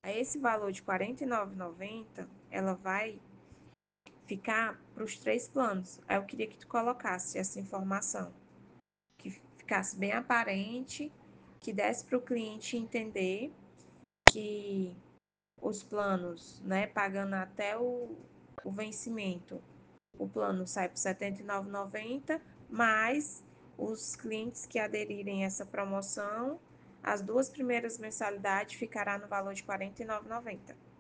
esse valor de R$ 49,90, ela vai ficar para os 3 planos. Aí eu queria que tu colocasse essa informação, que ficasse bem aparente, que desse para o cliente entender que os planos, né, pagando até o vencimento, o plano sai por R$ 79,90, mas os clientes que aderirem a essa promoção, as 2 primeiras mensalidades ficará no valor de R$ 49,90.